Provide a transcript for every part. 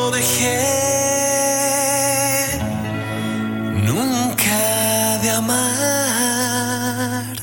lo dejé nunca de amar.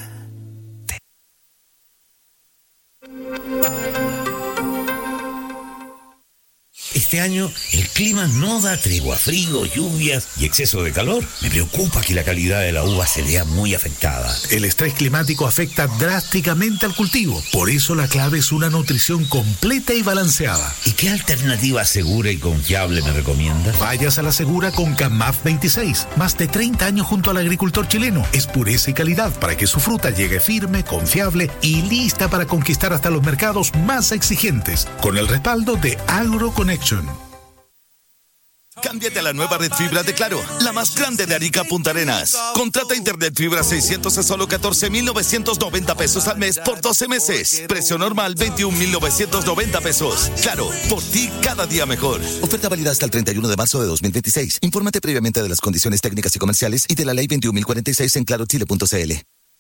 Este año el clima no da tregua, frío, lluvias y exceso de calor. Me preocupa que la calidad de la uva se vea muy afectada. El estrés climático afecta drásticamente al cultivo. Por eso la clave es una nutrición completa y balanceada. ¿Y qué alternativa segura y confiable me recomienda? Vayas a la segura con CAMAF 26. Más de 30 años junto al agricultor chileno. Es pureza y calidad para que su fruta llegue firme, confiable y lista para conquistar hasta los mercados más exigentes. Con el respaldo de AgroConnection. Cámbiate a la nueva red fibra de Claro, la más grande de Arica Punta Arenas. Contrata internet fibra 600 a solo 14,990 pesos al mes por 12 meses. Precio normal 21,990 pesos. Claro, por ti cada día mejor. Oferta válida hasta el 31 de marzo de 2026. Infórmate previamente de las condiciones técnicas y comerciales y de la ley 21.046 en clarochile.cl.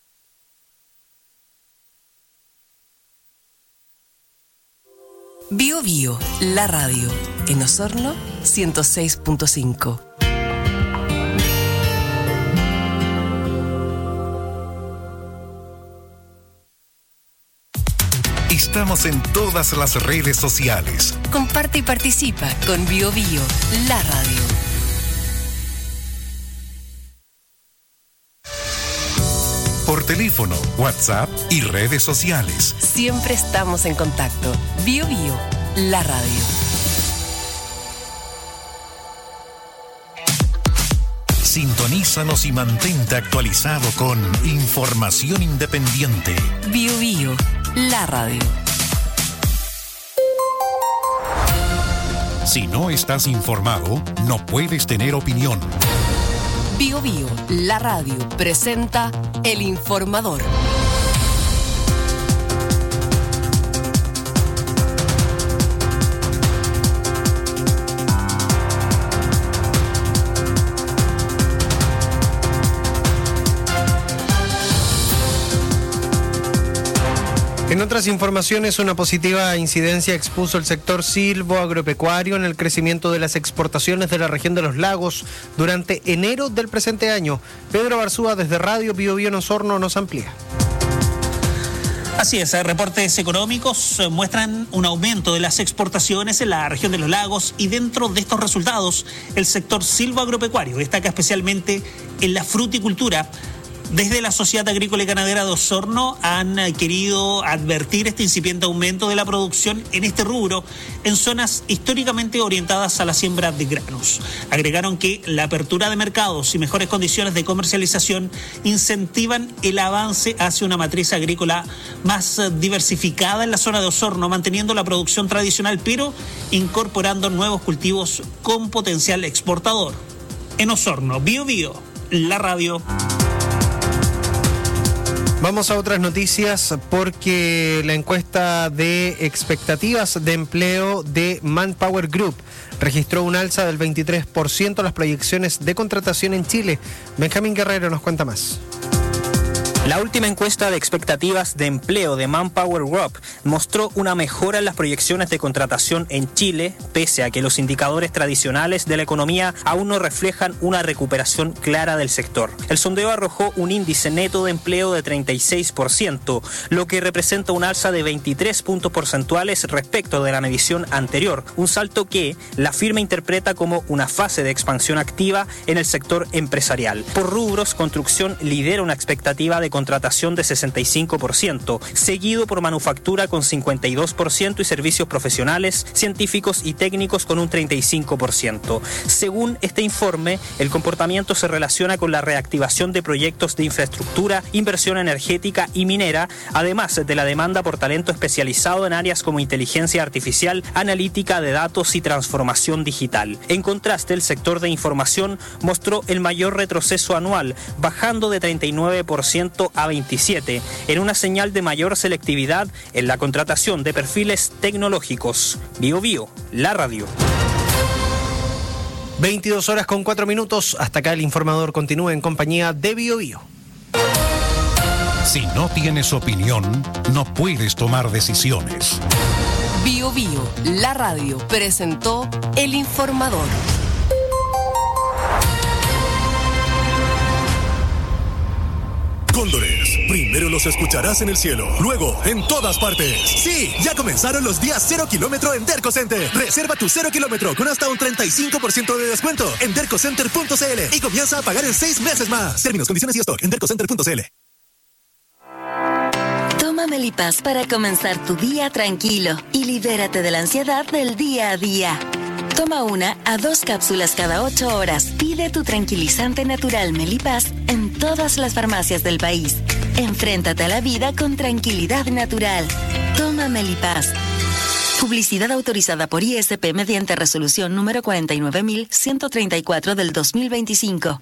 Bio Bio, la radio. En Osorno, 106.5. Estamos en todas las redes sociales. Comparte y participa con Bio Bio, la radio. Por teléfono, WhatsApp y redes sociales. Siempre estamos en contacto. Bio Bio, la radio. Sintonízanos y mantente actualizado con información independiente. Bio Bio, la radio. Si no estás informado, no puedes tener opinión. Bio Bio, la radio, presenta El Informador. En otras informaciones, una positiva incidencia expuso el sector silvoagropecuario en el crecimiento de las exportaciones de la región de los lagos durante enero del presente año. Pedro Barzúa, desde Radio Bio Bio en Osorno, nos amplía. Así es, reportes económicos muestran un aumento de las exportaciones en la región de los lagos y dentro de estos resultados el sector silvoagropecuario destaca especialmente en la fruticultura. Desde la Sociedad Agrícola y Ganadera de Osorno han querido advertir este incipiente aumento de la producción en este rubro en zonas históricamente orientadas a la siembra de granos. Agregaron que la apertura de mercados y mejores condiciones de comercialización incentivan el avance hacia una matriz agrícola más diversificada en la zona de Osorno, manteniendo la producción tradicional pero incorporando nuevos cultivos con potencial exportador. En Osorno, Bio Bio, la radio. Vamos a otras noticias porque la encuesta de expectativas de empleo de Manpower Group registró un alza del 23% en las proyecciones de contratación en Chile. Benjamín Guerrero nos cuenta más. La última encuesta de expectativas de empleo de Manpower Group mostró una mejora en las proyecciones de contratación en Chile, pese a que los indicadores tradicionales de la economía aún no reflejan una recuperación clara del sector. El sondeo arrojó un índice neto de empleo de 36%, lo que representa un alza de 23 puntos porcentuales respecto de la medición anterior, un salto que la firma interpreta como una fase de expansión activa en el sector empresarial. Por rubros, construcción lidera una expectativa de contratación de 65%, seguido por manufactura con 52% y servicios profesionales, científicos y técnicos con un 35%. Según este informe, el comportamiento se relaciona con la reactivación de proyectos de infraestructura, inversión energética y minera, además de la demanda por talento especializado en áreas como inteligencia artificial, analítica de datos y transformación digital. En contraste, el sector de información mostró el mayor retroceso anual, bajando de 39% a 27%, en una señal de mayor selectividad en la contratación de perfiles tecnológicos. Bio Bio, la radio. 22:04. Hasta acá el informador continúa en compañía de Bio Bio. Si no tienes opinión, no puedes tomar decisiones. Bio Bio, la radio, presentó El Informador. Cóndores, primero los escucharás en el cielo, luego en todas partes. Sí, ya comenzaron los días 0 kilómetro en Derco Center. Reserva tu 0 kilómetro con hasta un 35% de descuento en dercocenter.cl y comienza a pagar en 6 meses más. Términos, condiciones y stock en dercocenter.cl. Toma Melipaz para comenzar tu día tranquilo y libérate de la ansiedad del día a día. Toma 1 a 2 cápsulas cada 8 horas. Pide tu tranquilizante natural Melipaz en todas las farmacias del país. Enfréntate a la vida con tranquilidad natural. Toma Melipaz. Publicidad autorizada por ISP mediante resolución número 49.134 del 2025.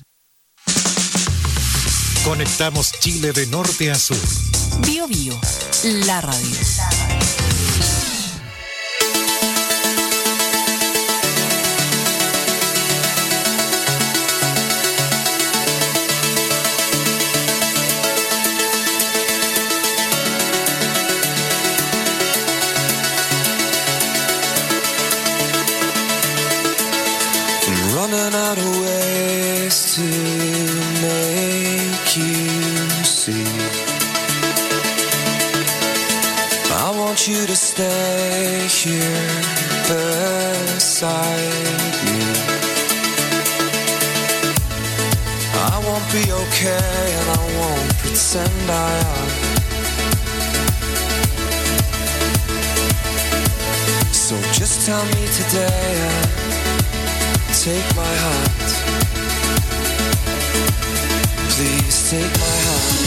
Conectamos Chile de norte a sur. Bio Bio, la radio. Running out of ways to make you see. I want you to stay here beside me. I won't be okay and I won't pretend I am. So just tell me today and take my hand. Please take my hand.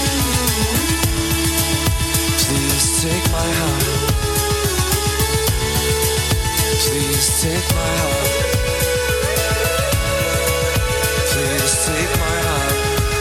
Please take my hand. Please take my hand. Please take my hand.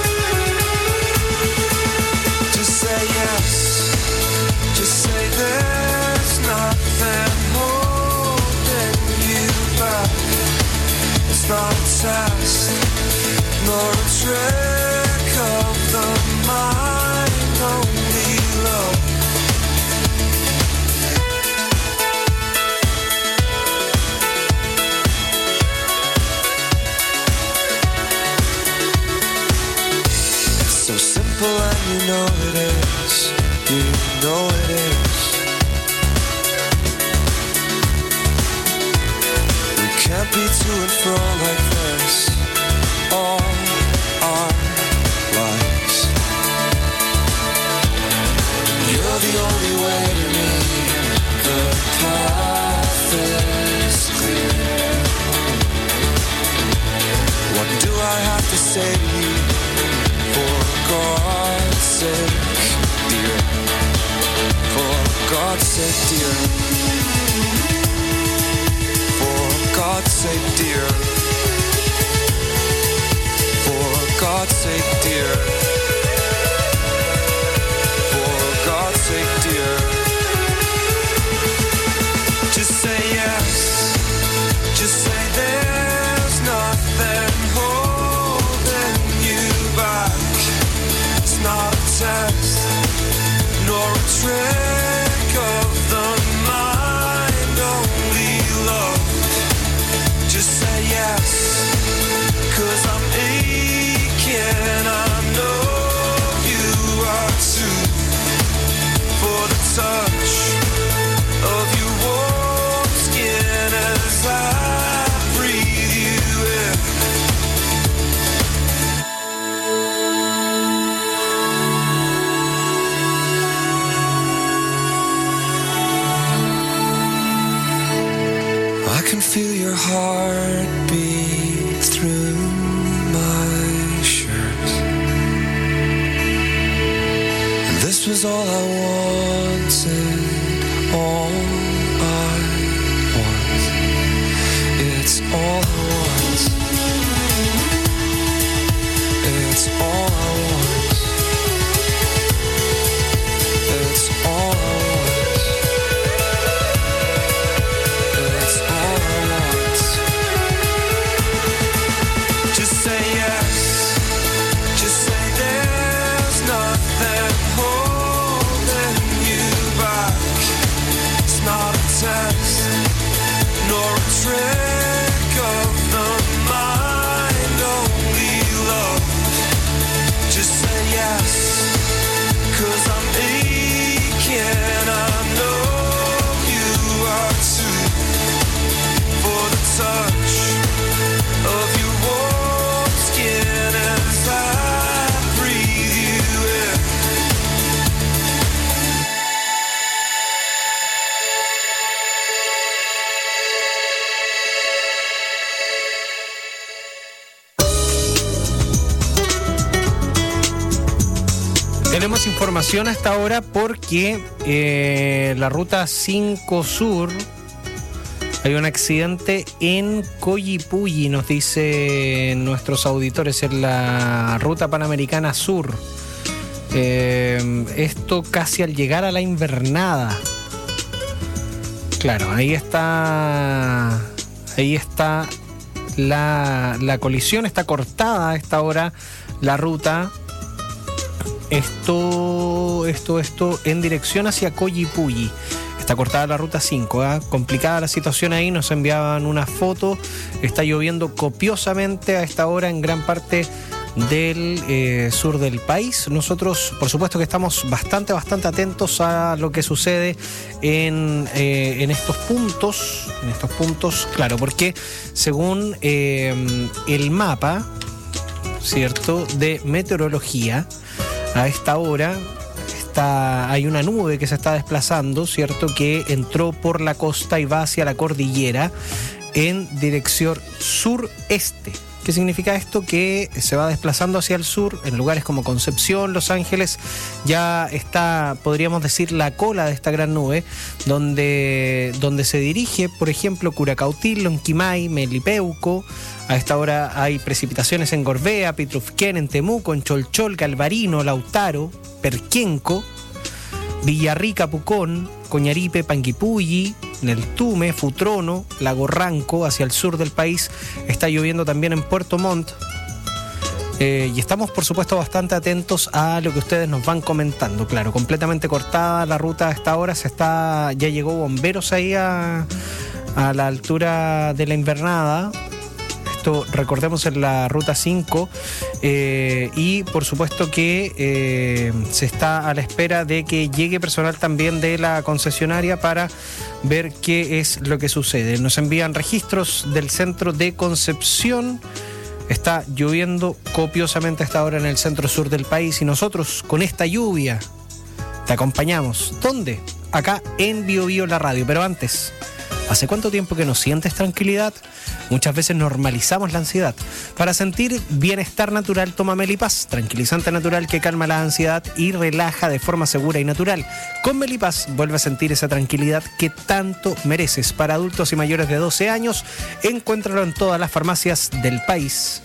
Just say yes. Just say there's nothing holding you back. It's not a test, nor a trick of the mind, only love. It's so simple and you know it is. You know it is. Can't be to and fro like this all our lives. You're the only way to me. The path is clear. What do I have to say to you? For God's sake, dear. For God's sake, dear. God's sake, dear. For God's sake, dear. For God's sake, dear. Just say yes. Just say there's nothing holding you back. It's not a test, nor a trick of the mind, only love. Just say yes, 'cause I'm aching, I know you are too. For the touch of your warm skin as I breathe you in. I can feel your heartbeat through my shirt. And this was all I wanted, all I want. It's all I want. It's all I want. It's all I want. It's all I want. Just say yes. Just say there's nothing holding you Tenemos información hasta ahora porque la ruta 5 Sur hay un accidente en Coyipulli, nos dicen nuestros auditores, en la ruta Panamericana Sur. Esto casi al llegar a la invernada. Claro, ahí está la colisión, está cortada a esta hora la ruta. Esto en dirección hacia Coyipulli. Está cortada la ruta 5, complicada la situación ahí, nos enviaban una foto. Está lloviendo copiosamente a esta hora en gran parte del sur del país. Nosotros, por supuesto que estamos bastante atentos a lo que sucede en estos puntos, claro, porque según el mapa, ¿cierto?, de meteorología, a esta hora hay una nube que se está desplazando, ¿cierto?, que entró por la costa y va hacia la cordillera en dirección sureste. ¿Qué significa esto? Que se va desplazando hacia el sur, en lugares como Concepción, Los Ángeles, ya está, podríamos decir, la cola de esta gran nube, donde se dirige, por ejemplo, Curacautín, Lonquimay, Melipeuco. A esta hora hay precipitaciones en Gorbea, Pitrufquén, en Temuco, en Cholchol, Galvarino, Lautaro, Perquenco, Villarrica, Pucón, Coñaripe, Panguipulli, Neltume, Futrono, Lago Ranco, hacia el sur del país. Está lloviendo también en Puerto Montt. Y estamos, por supuesto, bastante atentos a lo que ustedes nos van comentando. Claro, completamente cortada la ruta a esta hora. Ya llegó bomberos ahí a la altura de la invernada. Recordemos, en la ruta 5, y por supuesto que se está a la espera de que llegue personal también de la concesionaria para ver qué es lo que sucede. Nos envían registros del centro de Concepción. Está lloviendo copiosamente a esta hora en el centro sur del país y nosotros con esta lluvia te acompañamos. ¿Dónde? Acá en Bio Bio la radio. Pero antes, ¿hace cuánto tiempo que no sientes tranquilidad? Muchas veces normalizamos la ansiedad. Para sentir bienestar natural, toma Melipaz, tranquilizante natural que calma la ansiedad y relaja de forma segura y natural. Con Melipaz vuelve a sentir esa tranquilidad que tanto mereces. Para adultos y mayores de 12 años, encuéntralo en todas las farmacias del país.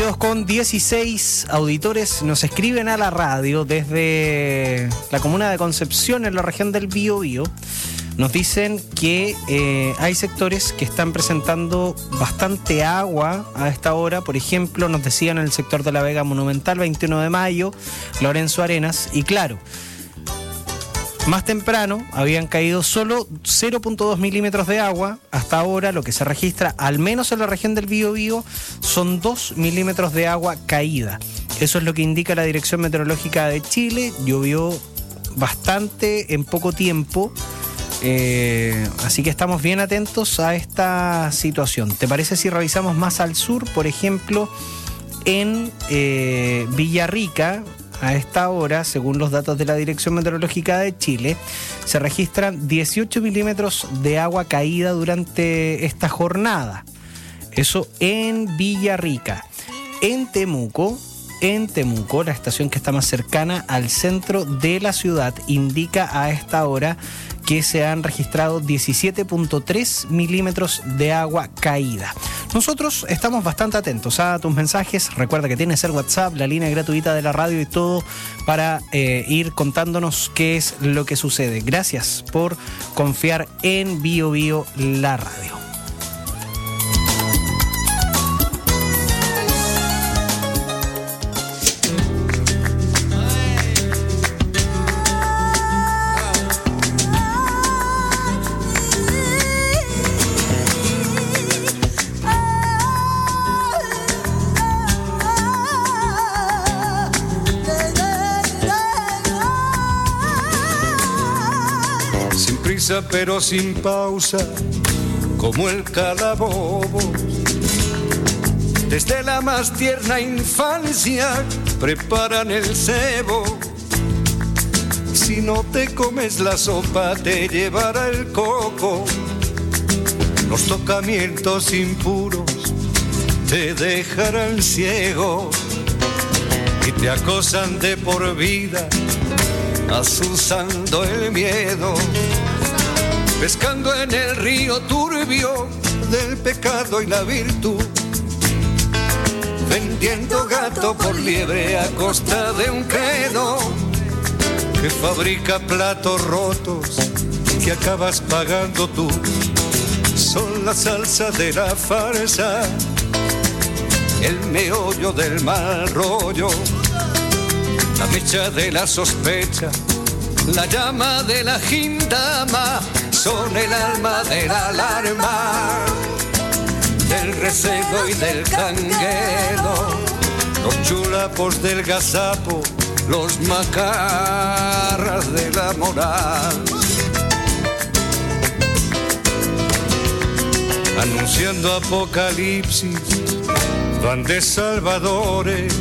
8:16 auditores nos escriben a la radio desde la comuna de Concepción, en la región del Biobío. Nos dicen que hay sectores que están presentando bastante agua a esta hora. Por ejemplo, nos decían en el sector de la Vega Monumental, 21 de mayo, Lorenzo Arenas. Y claro, más temprano habían caído solo 0.2 milímetros de agua. Hasta ahora lo que se registra, al menos en la región del Biobío, son 2 milímetros de agua caída. Eso es lo que indica la Dirección Meteorológica de Chile. Llovió bastante en poco tiempo. Así que estamos bien atentos a esta situación. ¿Te parece si revisamos más al sur? Por ejemplo, en Villarrica, a esta hora, según los datos de la Dirección Meteorológica de Chile, se registran 18 milímetros de agua caída durante esta jornada. Eso en Villarrica. En Temuco, la estación que está más cercana al centro de la ciudad, indica a esta hora que se han registrado 17.3 milímetros de agua caída. Nosotros estamos bastante atentos a tus mensajes. Recuerda que tienes el WhatsApp, la línea gratuita de la radio y todo para ir contándonos qué es lo que sucede. Gracias por confiar en Bio Bio, la radio. Pero sin pausa, como el calabobo. Desde la más tierna infancia preparan el cebo. Si no te comes la sopa, te llevará el coco. Los tocamientos impuros te dejarán ciego y te acosan de por vida, azuzando el miedo. Pescando en el río turbio del pecado y la virtud, vendiendo gato por liebre a costa de un credo que fabrica platos rotos que acabas pagando tú. Son la salsa de la farsa, el meollo del mal rollo, la mecha de la sospecha, la llama de la gindama. Son el alma de la alarma, del recebo y del canguelo, los chulapos del gazapo, los macarras de la moral. Anunciando apocalipsis, van de salvadores,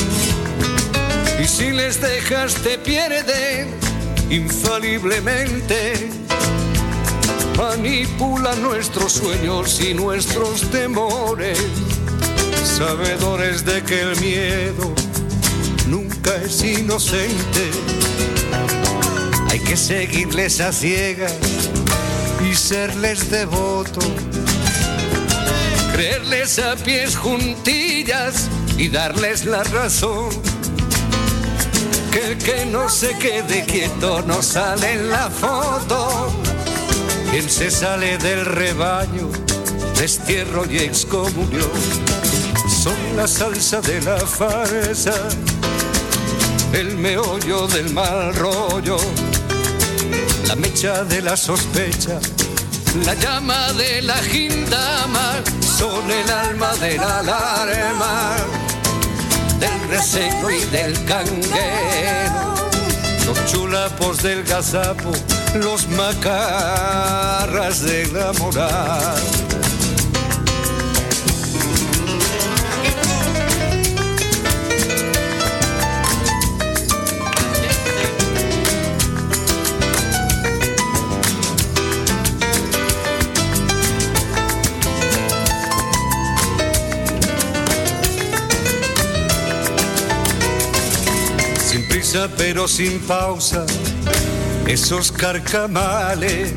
y si les dejas te pierden infaliblemente. Manipulan nuestros sueños y nuestros temores, sabedores de que el miedo nunca es inocente. Hay que seguirles a ciegas y serles devoto, creerles a pies juntillas y darles la razón. Que el que no se quede quieto no sale en la foto. Quien se sale del rebaño, destierro y excomunión. Son la salsa de la farsa, el meollo del mal rollo, la mecha de la sospecha, la llama de la gindama. Son el alma de la alarma, del recebo y del canguero, los chulapos del gazapo, los macarras de la moral. Sin prisa pero sin pausa, esos carcamales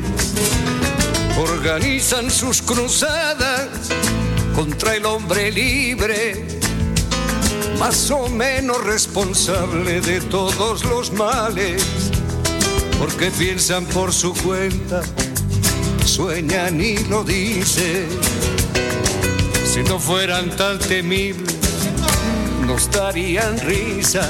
organizan sus cruzadas contra el hombre libre más o menos responsable de todos los males, porque piensan por su cuenta, sueñan y lo dicen. Si no fueran tan temibles, nos darían risa.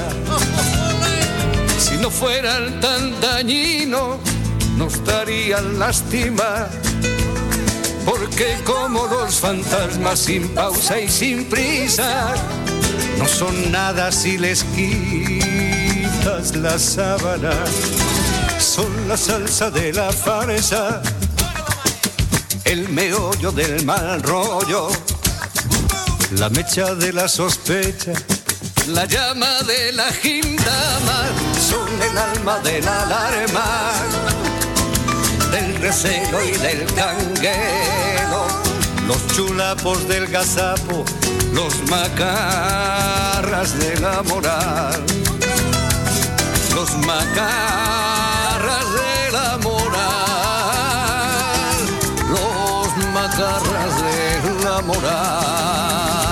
Si no fueran tan dañinos, nos darían lástima. Porque como los fantasmas sin pausa y sin prisa, no son nada si les quitas la sábana. Son la salsa de la farsa, el meollo del mal rollo, la mecha de la sospecha, la llama de la gindama. Son el alma de la alarma, del recelo y del canguelo, los chulapos del gazapo, los macarras de la moral, los macarras de la moral, los macarras de la moral.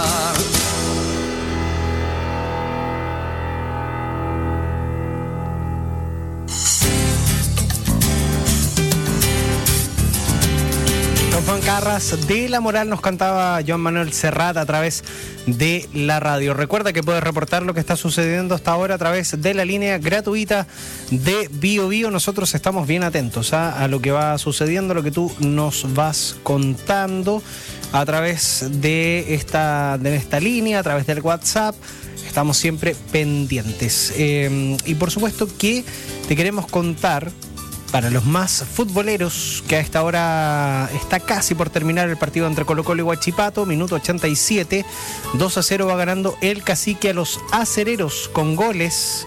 Macarras de la moral nos cantaba Joan Manuel Serrat a través de la radio. Recuerda que puedes reportar lo que está sucediendo hasta ahora a través de la línea gratuita de Bio Bio. Nosotros estamos bien atentos a lo que va sucediendo, lo que tú nos vas contando a través de esta línea, a través del WhatsApp. Estamos siempre pendientes. Y por supuesto que te queremos contar, para los más futboleros, que a esta hora está casi por terminar el partido entre Colo-Colo y Huachipato, minuto 87, 2-0 va ganando el Cacique a los acereros con goles,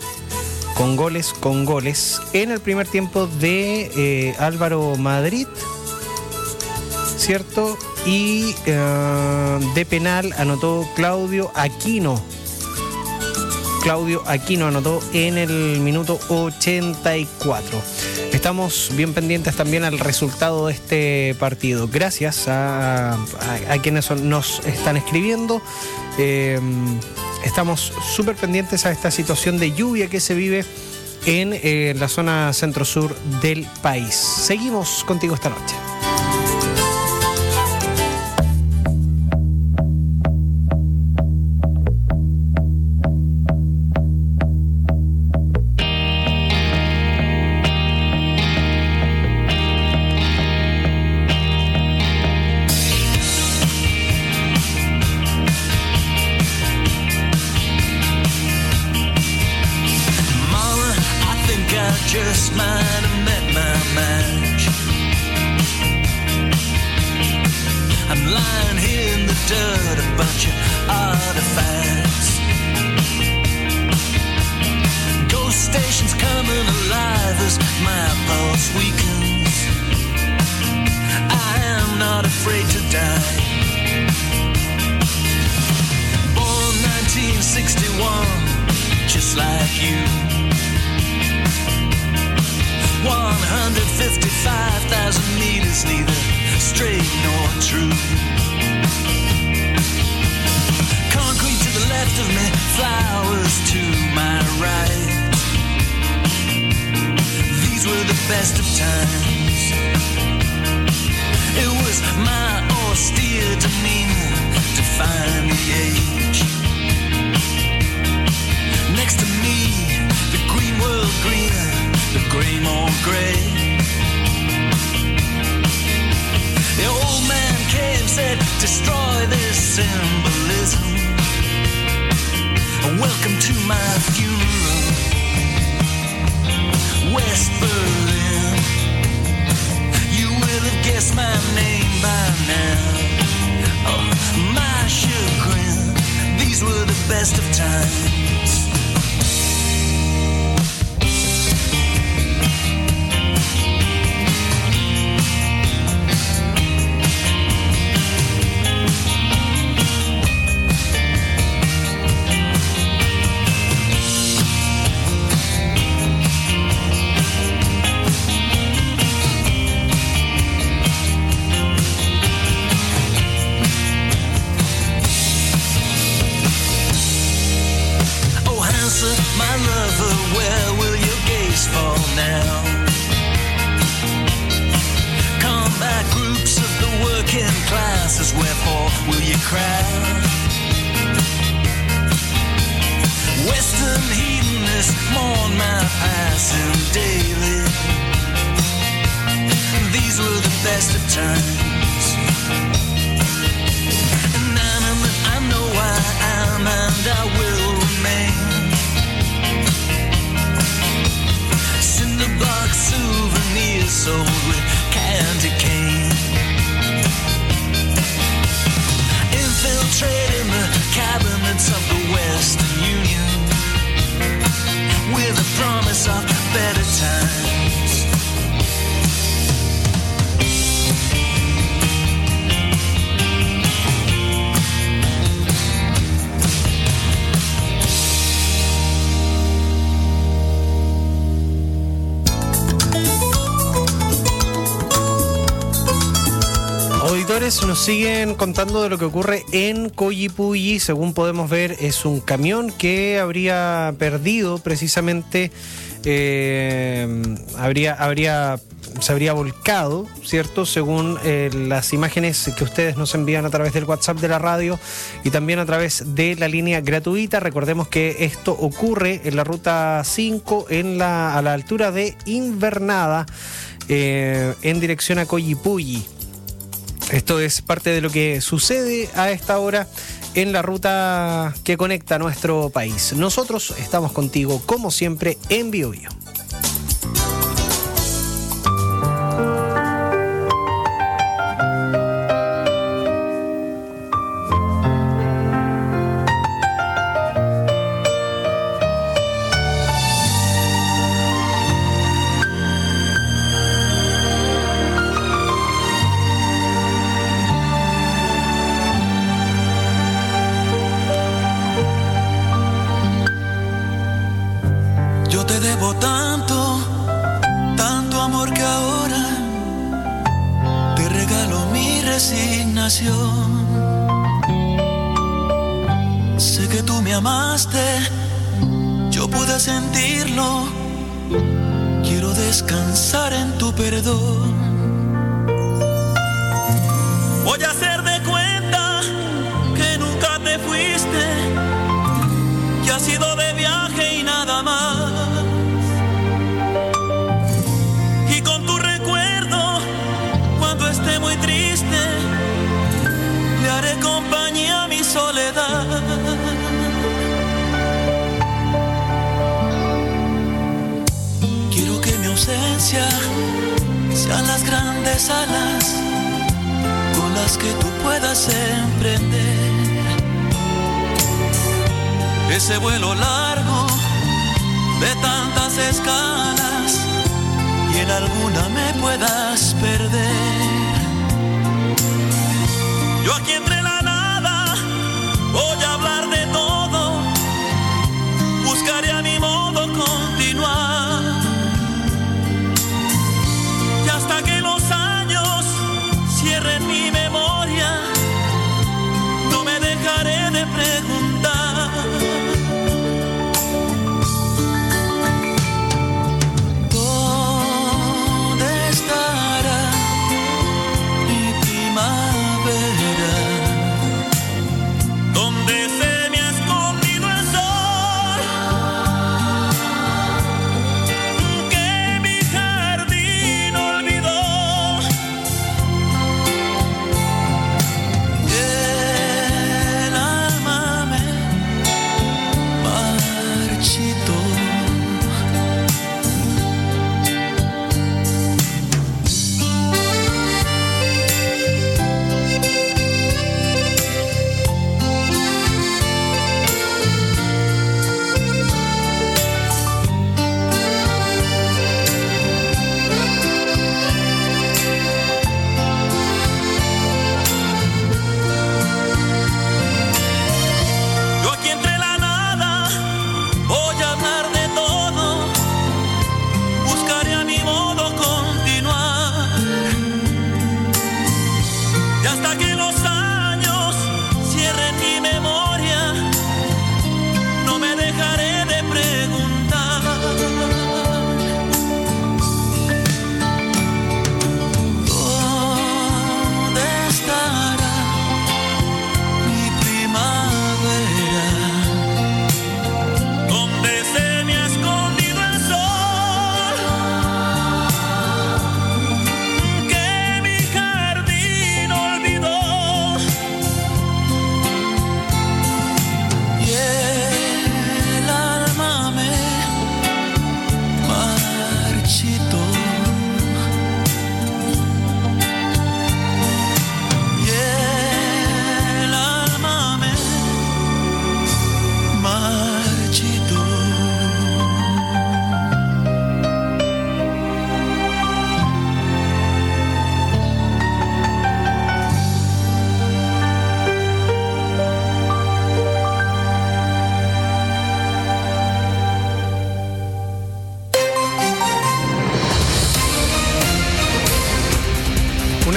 en el primer tiempo de Álvaro Madrid, ¿cierto? Y de penal anotó Claudio Aquino anotó en el minuto 84. Estamos bien pendientes también al resultado de este partido. Gracias a quienes nos están escribiendo. Estamos súper pendientes a esta situación de lluvia que se vive en la zona centro-sur del país. Seguimos contigo esta noche. times. And I know I am and I will remain. Cinderbox souvenirs sold with candy cane. Infiltrating the cabinets of the Western Union with a promise of better times. Auditores nos siguen contando de lo que ocurre en Collipulli. Según podemos ver, es un camión que habría perdido precisamente, se habría volcado, ¿cierto? Según las imágenes que ustedes nos envían a través del WhatsApp de la radio y también a través de la línea gratuita. Recordemos que esto ocurre en la ruta 5, a la altura de Invernada, en dirección a Collipulli. Esto es parte de lo que sucede a esta hora en la ruta que conecta nuestro país. Nosotros estamos contigo, como siempre, en Biobío. Sé que tú me amaste, yo pude sentirlo. Quiero descansar en tu perdón. Voy a hacer de cuenta que nunca te fuiste, que has ido de viaje y nada más. Y con tu recuerdo, cuando esté muy triste, le haré compañía a mi soledad. Quiero que mi ausencia sean las grandes alas con las que tú puedas emprender ese vuelo largo de tantas escalas y en alguna me puedas perder. Yo aquí entre la nada voy a hablar de todo, buscaré a mi modo continuar. Y hasta que los años cierren mi memoria, no me dejaré de preguntar. ¿Dónde estará mi primavera?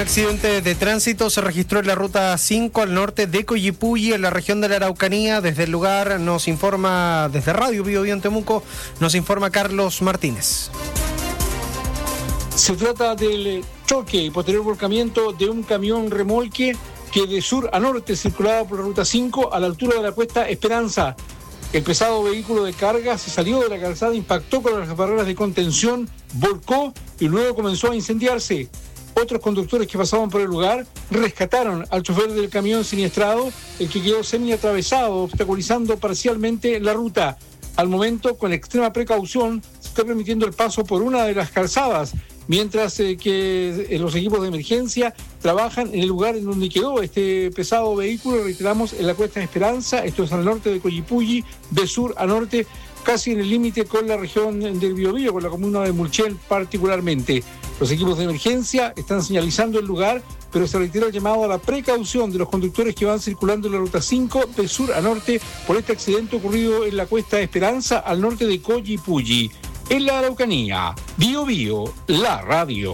accidente de tránsito se registró en la ruta 5 al norte de Coyipulli, en la región de la Araucanía. Desde el lugar nos informa, desde Radio Bio Bio en Temuco, nos informa Carlos Martínez. Se trata del choque y posterior volcamiento de un camión remolque que de sur a norte circulaba por la ruta 5 a la altura de la cuesta Esperanza. El pesado vehículo de carga se salió de la calzada, impactó con las barreras de contención, volcó y luego comenzó a incendiarse. Otros conductores que pasaban por el lugar rescataron al chofer del camión siniestrado, el que quedó semi-atravesado, obstaculizando parcialmente la ruta. Al momento, con extrema precaución, se está permitiendo el paso por una de las calzadas, mientras que los equipos de emergencia trabajan en el lugar en donde quedó este pesado vehículo. Reiteramos, en la cuesta de Esperanza, esto es al norte de Coyipulli, de sur a norte, casi en el límite con la región del Biobío, con la comuna de Mulchen particularmente. Los equipos de emergencia están señalizando el lugar, pero se reitera el llamado a la precaución de los conductores que van circulando en la ruta 5 de sur a norte por este accidente ocurrido en la cuesta de Esperanza al norte de Coyipulli. En la Araucanía, Bio Bio, la radio.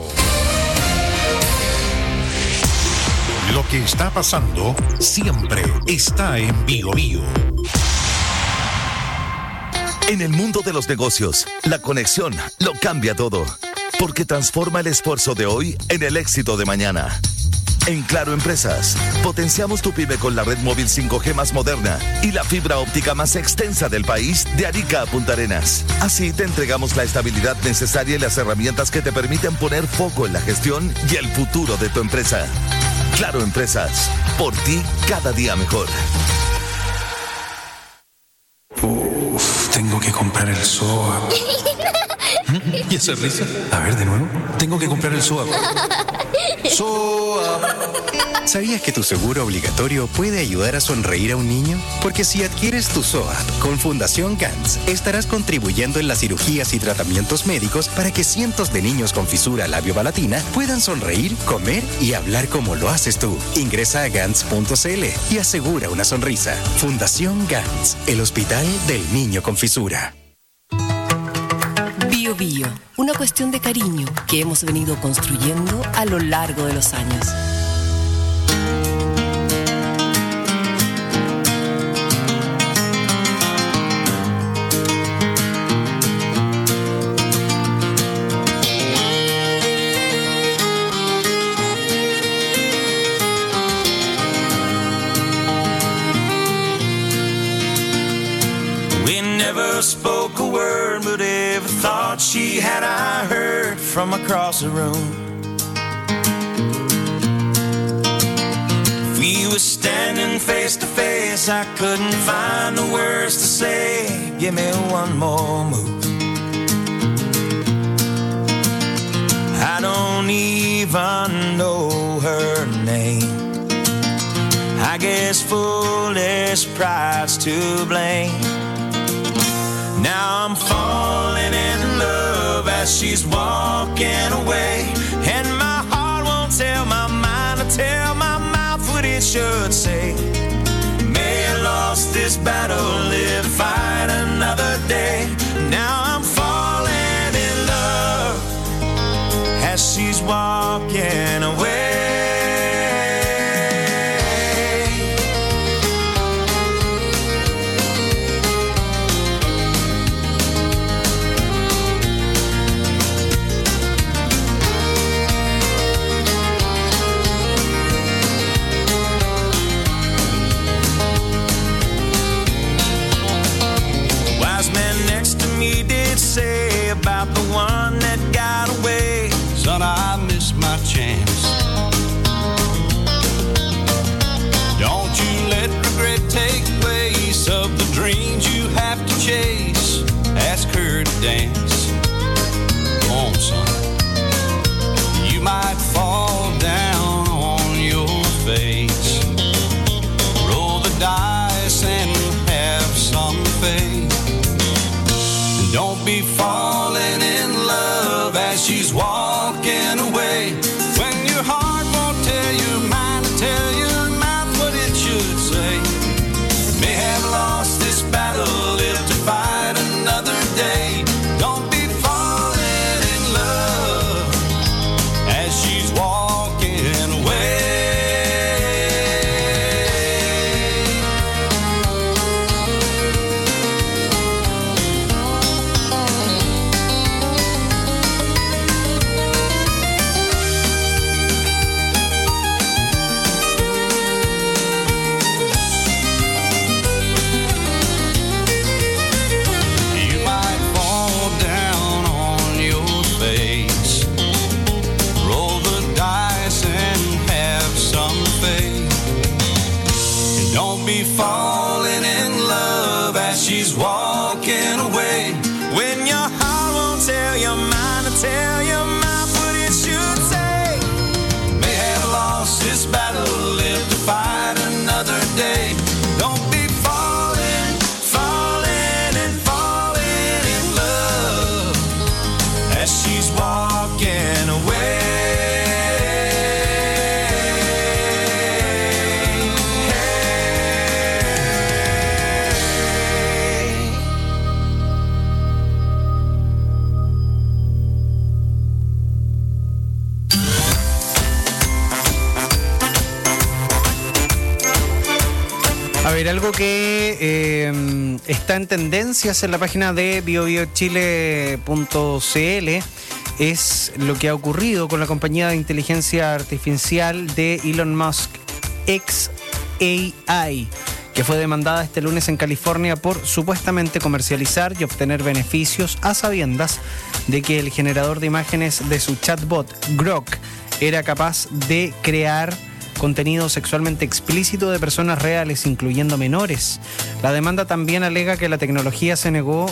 Lo que está pasando siempre está en Bio Bio. En el mundo de los negocios, la conexión lo cambia todo, porque transforma el esfuerzo de hoy en el éxito de mañana. En Claro Empresas, potenciamos tu pyme con la red móvil 5G más moderna y la fibra óptica más extensa del país, de Arica a Punta Arenas. Así te entregamos la estabilidad necesaria y las herramientas que te permiten poner foco en la gestión y el futuro de tu empresa. Claro Empresas, por ti cada día mejor. Tengo que comprar el SOA. ¿Y esa risa? A ver, de nuevo. Tengo que comprar el SOA. ¡SOA! ¿Sabías que tu seguro obligatorio puede ayudar a sonreír a un niño? Porque si adquieres tu SOAT con Fundación GANS, estarás contribuyendo en las cirugías y tratamientos médicos para que cientos de niños con fisura labiopalatina puedan sonreír, comer y hablar como lo haces tú. Ingresa a GANS.cl y asegura una sonrisa. Fundación GANS, el hospital del niño con fisura. Bio Bio, una cuestión de cariño que hemos venido construyendo a lo largo de los años. We never spoke a word, but every thought she had I heard from across the room. If we were standing face to face, I couldn't find the words to say. Give me one more move. I don't even know her name. I guess foolish pride's to blame. Now I'm falling in love as she's walking away, and my heart won't tell my mind to tell my mouth what it should say. May have lost this battle, live, fight another day. Now I'm falling in love as she's walking away. Say about the one that got away, son, I missed my chance. Don't you let regret take place of the dreams you have to chase. Ask her to dance. Come on, son. You might fall down on your face. Roll the dice and have some faith. Don't be falling in love as she's walking away, when your heart won't tell your mind to tell your mouth what it should say. May have lost this battle, live to fight another day. Don't be falling in love as she's walking ver, algo que está en tendencias en la página de biobiochile.cl es lo que ha ocurrido con la compañía de inteligencia artificial de Elon Musk, xAI, que fue demandada este lunes en California por supuestamente comercializar y obtener beneficios a sabiendas de que el generador de imágenes de su chatbot Grok era capaz de crear contenido sexualmente explícito de personas reales, incluyendo menores. La demanda también alega que la tecnológica se negó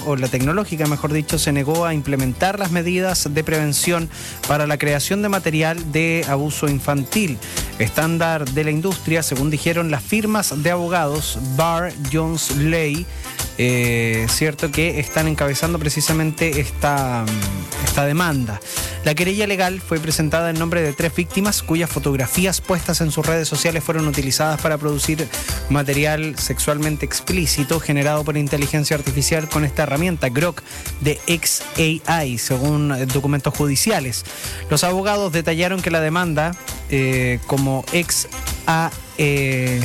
a implementar las medidas de prevención para la creación de material de abuso infantil, estándar de la industria, según dijeron las firmas de abogados Barr, Jones, Ley, cierto, que están encabezando precisamente esta demanda. La querella legal fue presentada en nombre de 3 víctimas cuyas fotografías puestas en sus redes sociales fueron utilizadas para producir material sexualmente explícito generado por inteligencia artificial con esta herramienta Grok de xAI, según documentos judiciales. Los abogados detallaron que la demanda como xAI,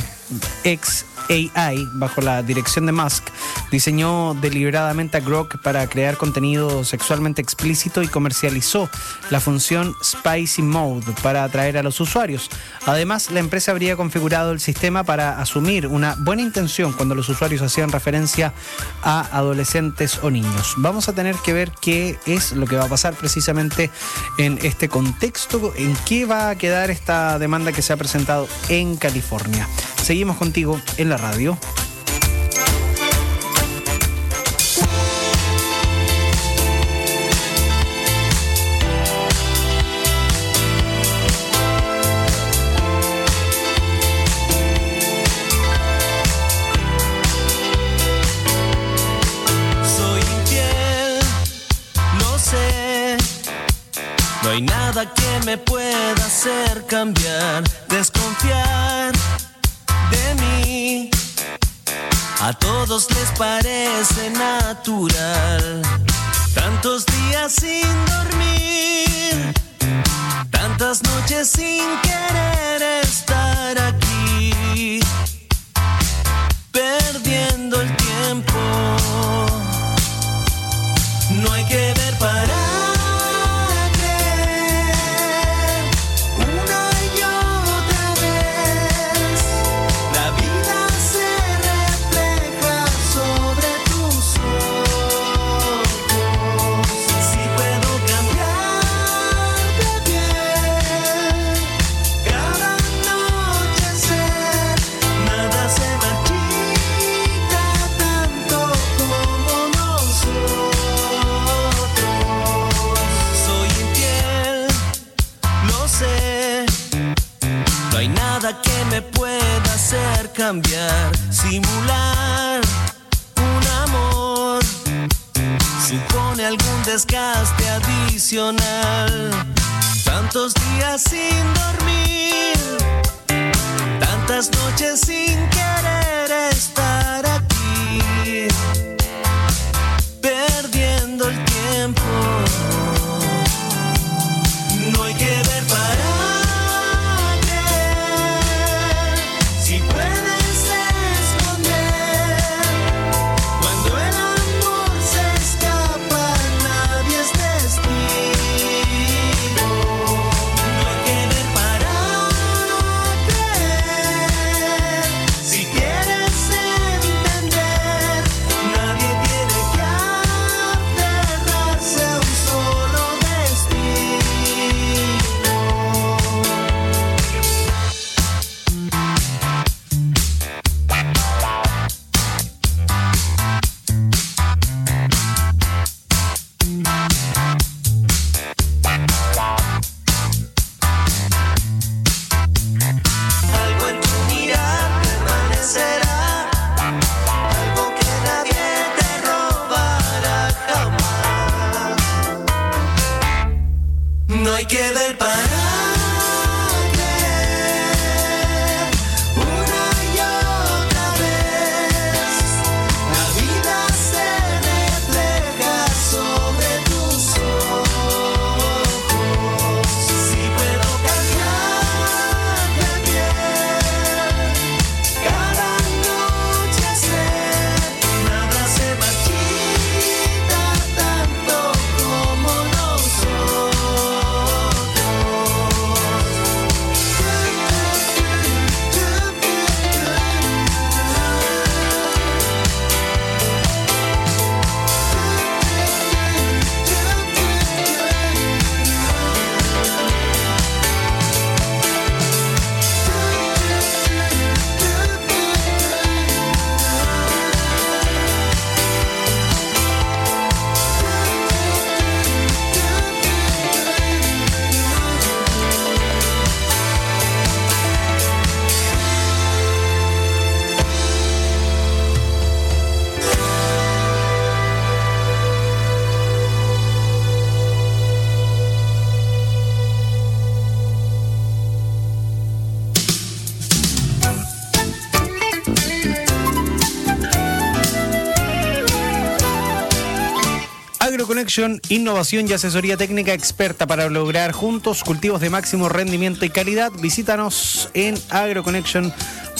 bajo la dirección de Musk, diseñó deliberadamente a Grok para crear contenido sexualmente explícito y comercializó la función Spicy Mode para atraer a los usuarios. Además, la empresa habría configurado el sistema para asumir una buena intención cuando los usuarios hacían referencia a adolescentes o niños. Vamos a tener que ver qué es lo que va a pasar precisamente en este contexto, en qué va a quedar esta demanda que se ha presentado en California. Seguimos contigo en la radio. Soy infiel, lo sé. No hay nada que me pueda hacer cambiar, desconfiar de mí. A todos les parece natural. Tantos días sin dormir, tantas noches sin querer estar aquí, perdiendo el tiempo. No hay que ver para que me pueda hacer cambiar, simular un amor supone algún desgaste adicional. Tantos días sin dormir, tantas noches sin querer estar aquí, perdiendo el tiempo. No hay que ver para AgroConnection, innovación y asesoría técnica experta para lograr juntos cultivos de máximo rendimiento y calidad. Visítanos en agroconnection.cl.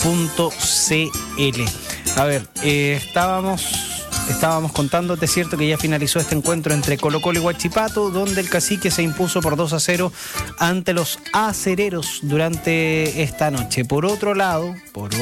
A ver, estábamos contándote, cierto, que ya finalizó este encuentro entre Colo-Colo y Huachipato, donde el Cacique se impuso por 2-0 ante los acereros durante esta noche. Por otro lado,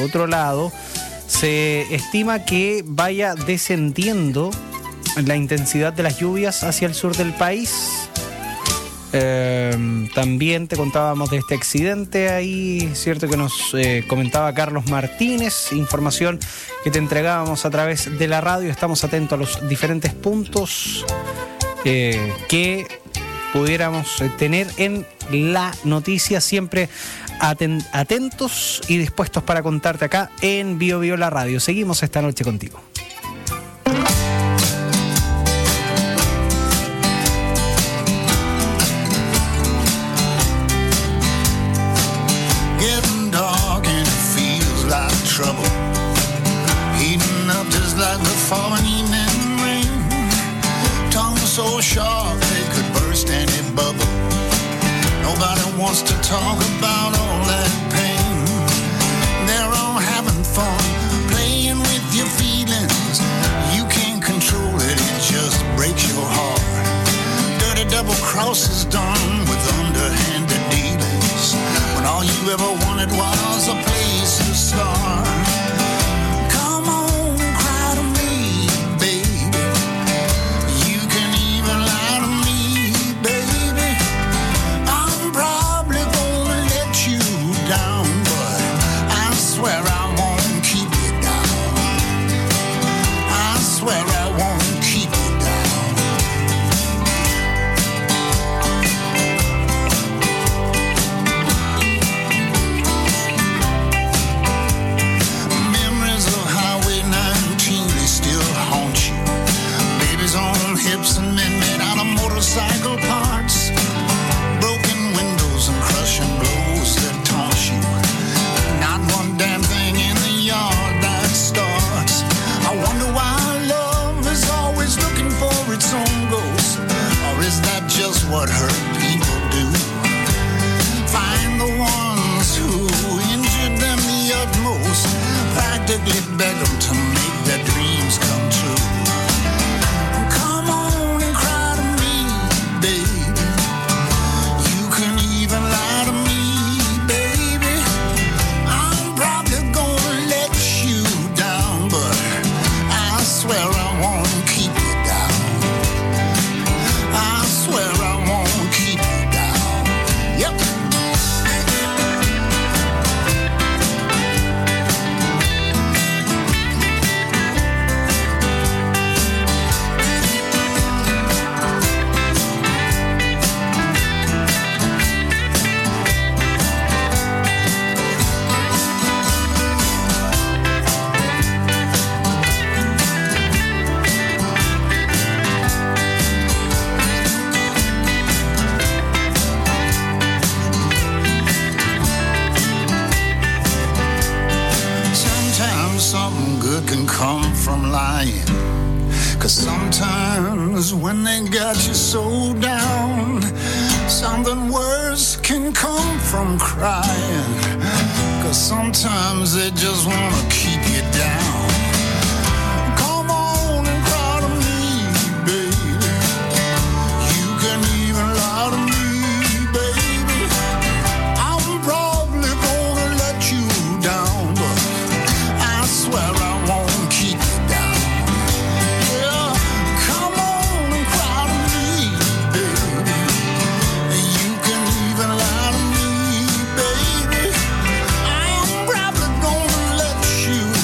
se estima que vaya descendiendo la intensidad de las lluvias hacia el sur del país. También te contábamos de este accidente ahí, cierto, que nos comentaba Carlos Martínez, información que te entregábamos a través de la radio. Estamos atentos a los diferentes puntos que pudiéramos tener en la noticia, siempre atentos y dispuestos para contarte acá en Bio Bio la radio. Seguimos esta noche contigo. Trouble, heating up just like the falling evening rain. Tongue so sharp they could burst any bubble. Nobody wants to talk about all that pain. They're all having fun, playing with your feelings. You can't control it, it just breaks your heart. Dirty double crosses done with underhanded dealings, when all you ever wanted was a place to start. Come on, cry to me, baby. You can even lie to me, baby. I'm probably gonna let you down, but I swear I won't keep you down. I swear I won't keep you down. Memories of Highway 19, they still haunt you. Babies on hips and men made out of motorcycle parts. Broken windows and crushing blows that taunt you. Not one damn thing in the yard that starts. I wonder why love is always looking for its own ghost. Or is that just what hurt people do? Find the ones who injured them the utmost, practically beg them to make their dreams come true. Come on and cry to me, baby. You can even lie to me, baby. I'm probably gonna let you down, but I swear I won't keep you down. I swear I won't keep you down. Yep. Sometimes something good can come from lying. 'Cause sometimes when they got you so down, something worse can come from crying. 'Cause sometimes they just wanna keep you down. Come on and cry to me, baby. You can even lie to me, baby. I'm probably gonna let you down, but I swear I won't keep you down. Yeah, come on and cry to me, baby. You can even lie to me, baby. I'm probably gonna let you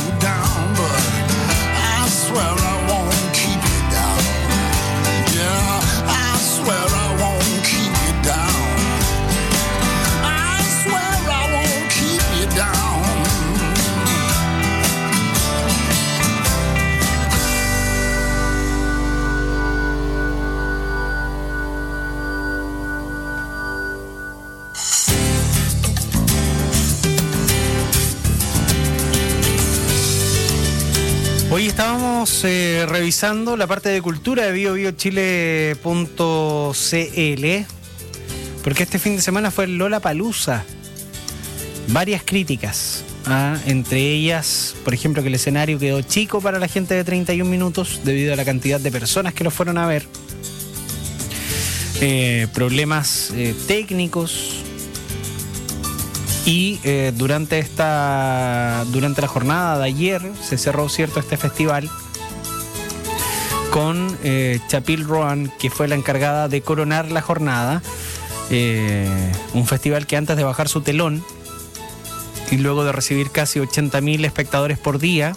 estábamos revisando la parte de cultura de biobiochile.cl, porque este fin de semana fue el Lollapalooza. Varias críticas, entre ellas, por ejemplo, que el escenario quedó chico para la gente de 31 minutos debido a la cantidad de personas que lo fueron a ver. Problemas técnicos. Y durante la jornada de ayer se cerró, ¿cierto?, este festival con Chapil Roan, que fue la encargada de coronar la jornada. Un festival que antes de bajar su telón y luego de recibir casi 80.000 espectadores por día,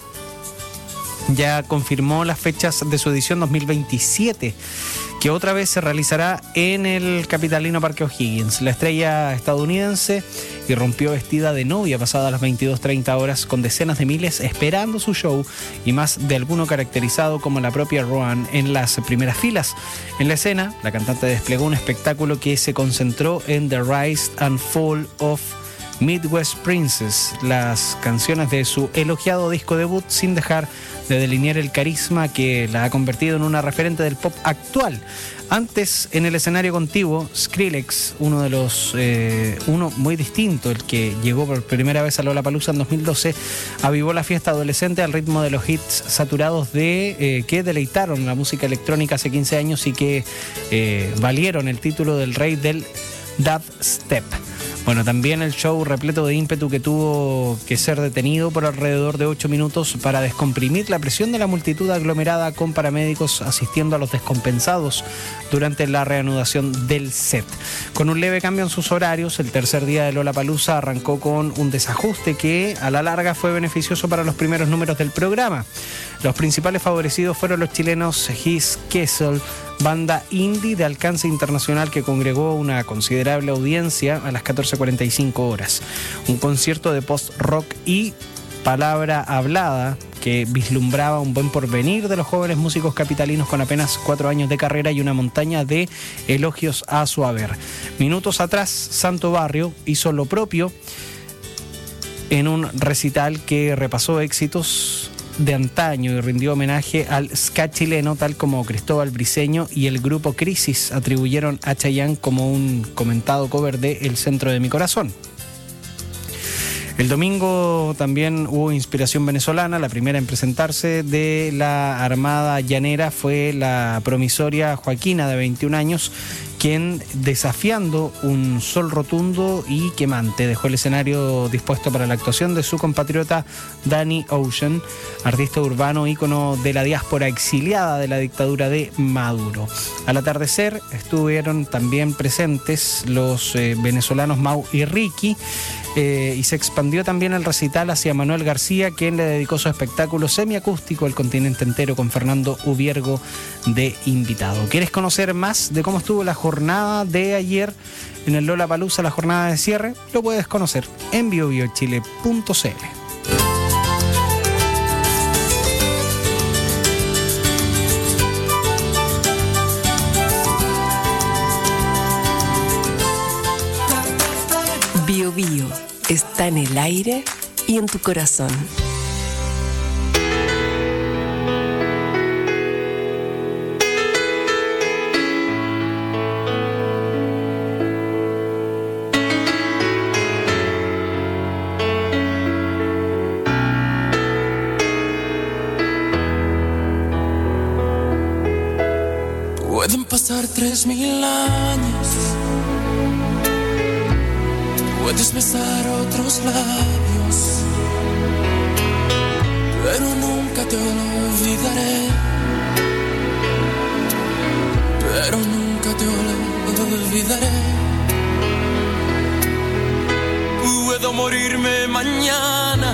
ya confirmó las fechas de su edición 2027, que otra vez se realizará en el capitalino Parque O'Higgins. La estrella estadounidense irrumpió vestida de novia pasadas las 22:30 horas, con decenas de miles esperando su show y más de alguno caracterizado como la propia Roan en las primeras filas. En la escena, la cantante desplegó un espectáculo que se concentró en The Rise and Fall of Midwest Princess, las canciones de su elogiado disco debut, sin dejar de delinear el carisma que la ha convertido en una referente del pop actual. Antes, en el escenario contiguo, Skrillex, uno muy distinto, el que llegó por primera vez a Lollapalooza en 2012, avivó la fiesta adolescente al ritmo de los hits saturados que deleitaron la música electrónica hace 15 años y que valieron el título del rey del dubstep. Bueno, también el show repleto de ímpetu que tuvo que ser detenido por alrededor de 8 minutos para descomprimir la presión de la multitud aglomerada, con paramédicos asistiendo a los descompensados durante la reanudación del set. Con un leve cambio en sus horarios, el tercer día de Lollapalooza arrancó con un desajuste que a la larga fue beneficioso para los primeros números del programa. Los principales favorecidos fueron los chilenos His Kessel, banda indie de alcance internacional que congregó una considerable audiencia a las 14:45 horas. Un concierto de post-rock y palabra hablada que vislumbraba un buen porvenir de los jóvenes músicos capitalinos con apenas 4 años de carrera y una montaña de elogios a su haber. Minutos atrás, Santo Barrio hizo lo propio en un recital que repasó éxitos de antaño y rindió homenaje al ska chileno, tal como Cristóbal Briceño y el grupo Crisis atribuyeron a Chayanne como un comentado cover de El centro de mi corazón. El domingo también hubo inspiración venezolana. La primera en presentarse de la Armada Llanera fue la promisoria Joaquina, de 21 años, quien, desafiando un sol rotundo y quemante, dejó el escenario dispuesto para la actuación de su compatriota Danny Ocean, artista urbano ícono de la diáspora exiliada de la dictadura de Maduro. Al atardecer estuvieron también presentes los venezolanos Mau y Ricky, y se expandió también el recital hacia Manuel García, quien le dedicó su espectáculo semiacústico al continente entero, con Fernando Ubiergo de invitado. ¿Quieres conocer más de cómo estuvo la jornada de ayer en el Lollapalooza, la jornada de cierre? Lo puedes conocer en biobiochile.cl. Bio Bio está en el aire y en tu corazón. Pueden pasar 3000 años, puedes besar otros labios, pero nunca te olvidaré, pero nunca te olvidaré. Puedo morirme mañana,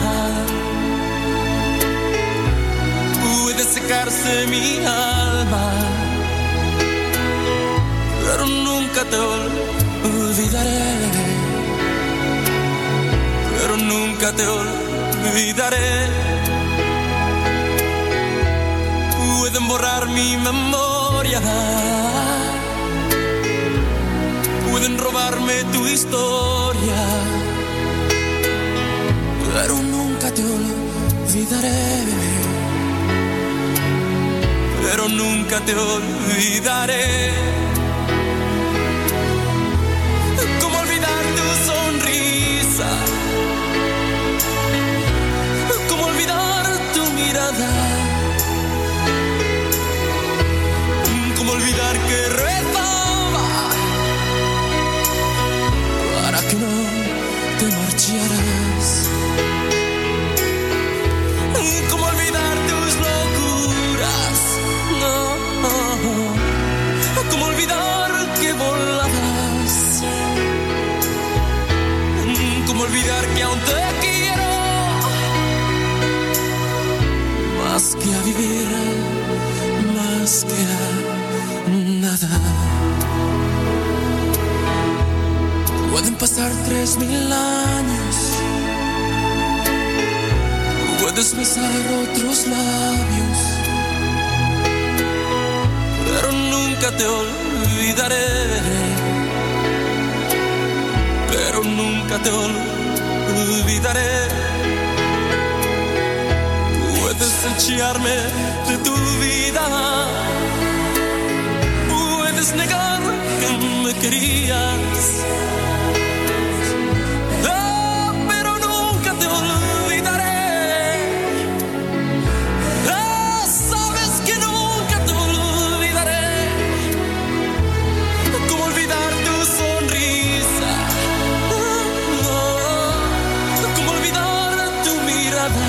puede secarse mi alma, pero nunca te olvidaré, pero nunca te olvidaré. Pueden borrar mi memoria, pueden robarme tu historia, pero nunca te olvidaré, pero nunca te olvidaré. ¿Cómo olvidar tu sonrisa? ¿Cómo olvidar tu mirada? ¿Cómo olvidar que rezaba para que no te marcharas? ¿Cómo olvidar tus locuras? No. ¿Cómo olvidar que volabas? ¿Cómo olvidar que aún te quiero? Más que a vivir, más que a nada. Pueden pasar 3000 años, puedes besar otros labios, pero nunca te olvidaré, pero nunca te olvidaré. Puedes echarme de tu vida, puedes negar que me querías, pero nunca te olvidaré. Sabes que nunca te olvidaré. ¿Cómo olvidar tu sonrisa? ¿Cómo olvidar tu mirada?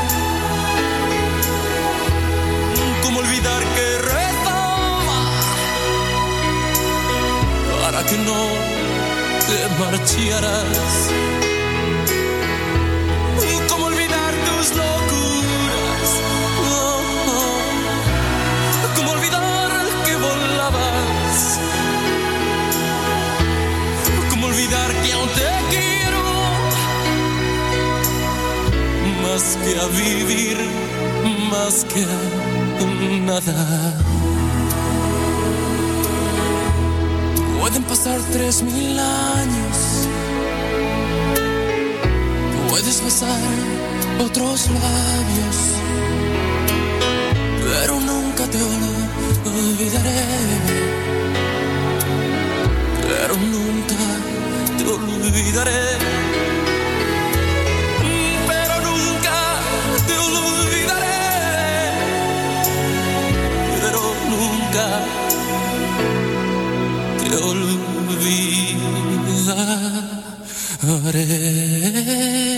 ¿Cómo olvidar que rezaba para que no te marcharas? ¿Cómo olvidar tus locuras? ¿Cómo olvidar que volabas? ¿Cómo olvidar que aún te quiero? Más que a vivir, más que a nada. Pueden pasar 3000 años, puedes besar otros labios, pero nunca te olvidaré, pero nunca te olvidaré, pero nunca te olvidaré, pero nunca te olvidaré.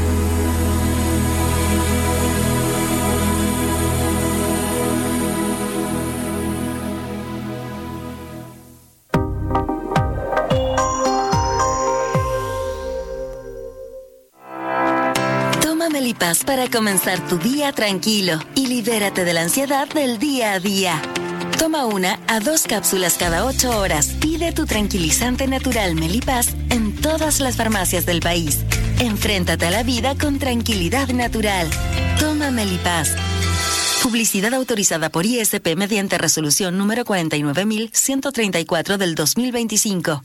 Toma Melipaz para comenzar tu día tranquilo y libérate de la ansiedad del día a día. Toma 1 a 2 cápsulas cada 8 horas. Pide tu tranquilizante natural Melipaz en todas las farmacias del país. Enfréntate a la vida con tranquilidad natural. Toma Melipaz. Publicidad autorizada por ISP mediante resolución número 49134 del 2025.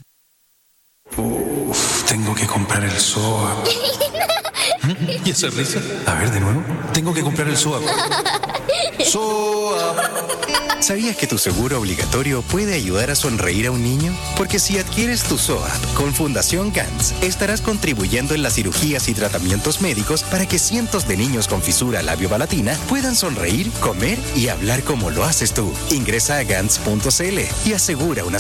Tengo que comprar el SOAP. ¿Y esa risa? A ver, de nuevo. Tengo que comprar el SOAP. SOAP. ¿Sabías que tu seguro obligatorio puede ayudar a sonreír a un niño? Porque si adquieres tu SOAP con Fundación GANS, estarás contribuyendo en las cirugías y tratamientos médicos para que cientos de niños con fisura labiopalatina puedan sonreír, comer y hablar como lo haces tú. Ingresa a gans.cl y asegura una